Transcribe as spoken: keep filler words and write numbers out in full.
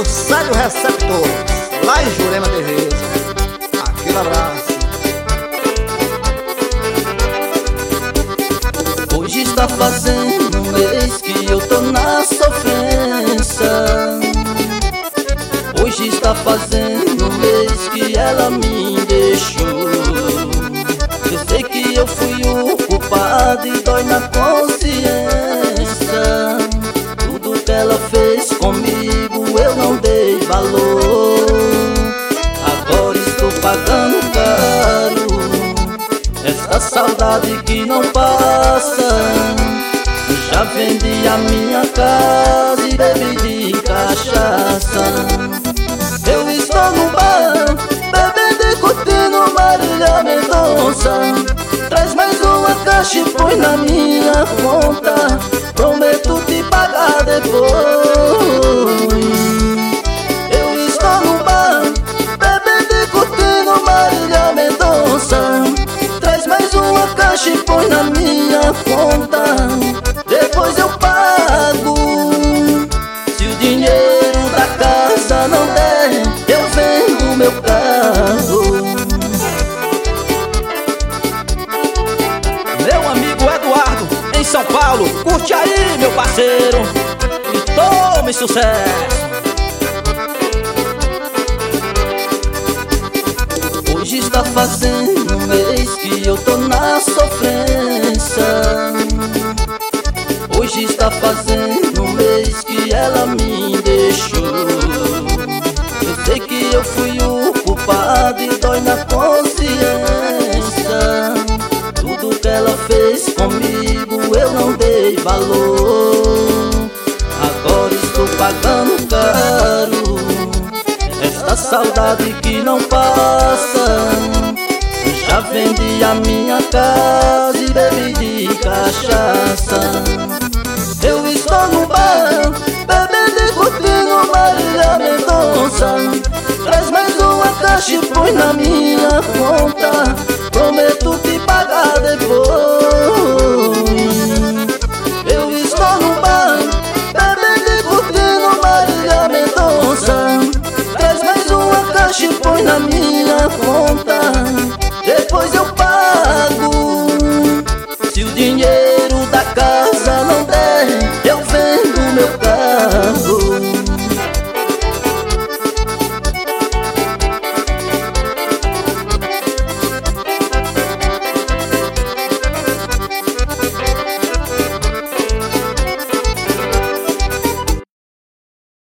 Célio Receptor, lá em Jurema de Reis. Aquele abraço. Hoje está fazendo um mês que eu tô na sofrência. Hoje está fazendo um mês que ela me deixou. Eu sei que eu fui o culpado e dói na consciência. Tudo que ela fez comigo eu não dei valor. Agora estou pagando caro essa saudade que não passa. Já vendi a minha casa e bebi de cachaça. Eu estou no bar, bebendo e curtindo Marília Mendonça. Traz mais uma caixa e põe na minha conta. Prometo te pagar depois. Eu estou no bar, bebendo e curtindo Marília Mendonça. Traz mais uma caixa e põe na minha conta. Depois eu pago. Se o dinheiro da casa não der, eu vendo meu carro. Meu amigo Eduardo, em São Paulo, curte aí, meu parceiro, e tome sucesso. Hoje está fazendo um mês que eu tô na sofrência. Hoje está fazendo um mês que ela me deixou. Eu sei que eu fui o culpado e dói na consciência. Tudo que ela fez comigo eu não dei valor. Agora estou pagando caro esta saudade que não passa. Já vendi a minha casa e bebi de cachaça. Eu estou no bar, bebendo e curtindo Marília Mendonça. Traz mais uma caixa e põe na minha conta. Prometo te pagar depois. Eu estou no bar, bebendo e curtindo Marília Mendonça. Traz mais uma caixa e põe na minha conta.